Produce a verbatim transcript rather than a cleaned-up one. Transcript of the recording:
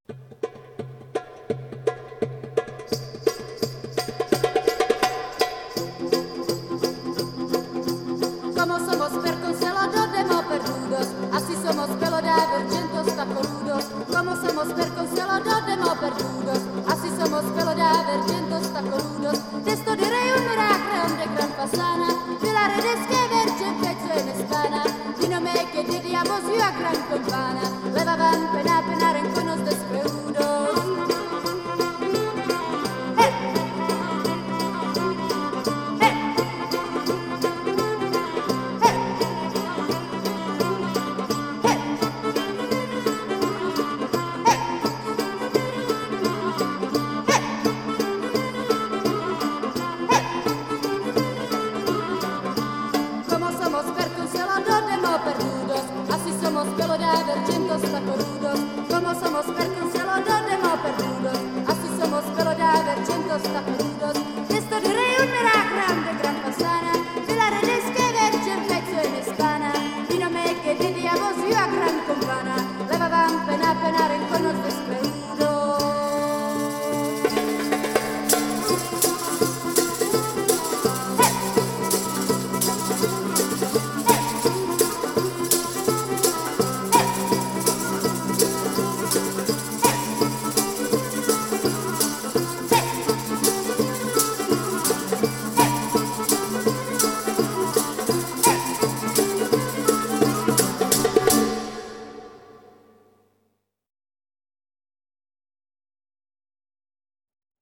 Como somos perconcelador de mo perdudos, así somos pelo de avergentos tacoludos. Como somos perconcelador de mo perdudos, así somos pelo de avergentos tacoludos. Testo direi un miracolo de gran pasana, de la redes que verge en pezzo en espana. Dino me que diríamos yo a gran compana, levaban pena pena renconos despreudos. Así somos pelo de avergentos tacoludos. Como somos perconcelador de mo perdudos, así somos pelo de avergentos tacoludos. Esto direi un miracolo de gran pasana, de la redes que verge en pezzo en espana. Y no me que diríamos yo a gran compana, levaban pena pena rencor